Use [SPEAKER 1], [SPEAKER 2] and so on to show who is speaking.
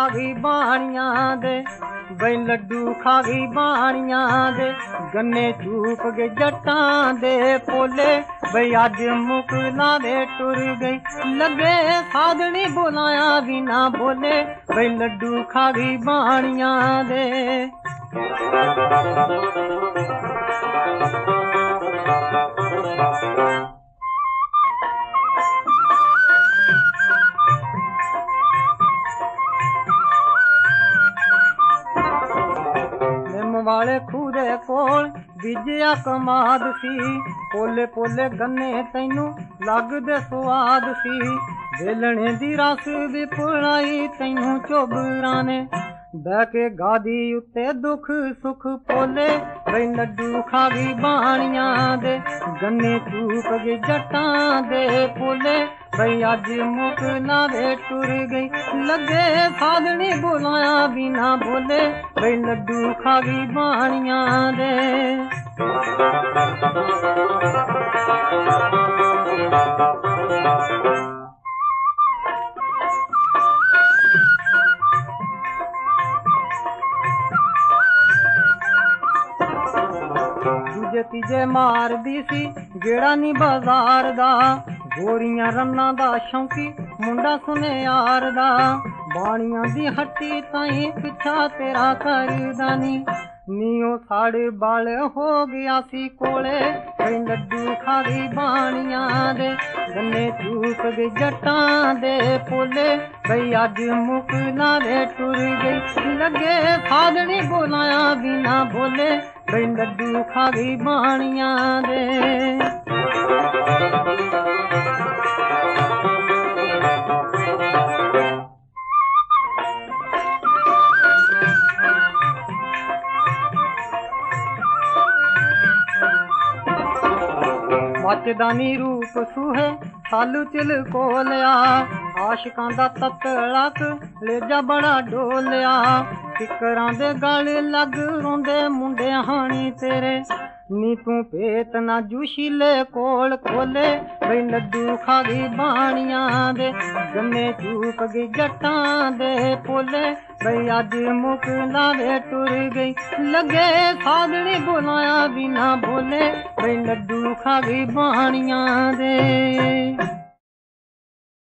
[SPEAKER 1] गई बाणियां दे, बई लड्डू खा गई बाणियां दे। गन्ने चूक गए जट्टां दे पोले, बई अज मुकला दे टुर गई। लगे साधनी बुलाया बिना बोले, बई लड्डू खा गई बाणियां दे। वाले खूह दे कोल बीजिया कमाद सी, पोले पोले गन्ने तैनू लगदे स्वाद सी। बेलणे दी रस भी पुलाई तैनू चोबरां ने, बह के गादी उत्ते दुख सुख पोले, बई लड्डू खा गई बाणियां दे। गन्ने चूक गए जट्टां दे पोले, बई अज मुकला दे टुर गई। लगे साधनी बुलाया बिना बोले, बई लड्डू खा गई बाणियां दे। दूजे तीजे मार दी सी गेड़ा नी बाजार दा, गोरियां रन्ना दा शौकी मुंडा सुनियार दा। बाणियां दी हट्टी ताई पिछा तेरा करदा नी, नीओ साढ़े बाल हो गया सी कोले, बई लड्डू खा गई बाणियां दे। गन्ने चूक गए जट्टां दे पोले, बई अज मुकला दे टुर गई। लगे साधनी बुलाया बिना बोले, बई लड्डू खा गई बाणियां दे। मचदानी रूप सूहे सालू चिल कोलिया, आशिकां दा ततड़क लेजा बड़ा डोलिया। फिकरां दे गल लग रोंदे मुंडे हानी तेरे, नी तू पेत ना जुशीले कोल खोले, बई लड्डू खा गई बाणियां दे। गन्ने चूक गई जट्टां दे पोले, बई अज मुकला दे टुर गई। लगे साधनी बुलाया बिना बोले, बई लड्डू खा गई बाणियां दे।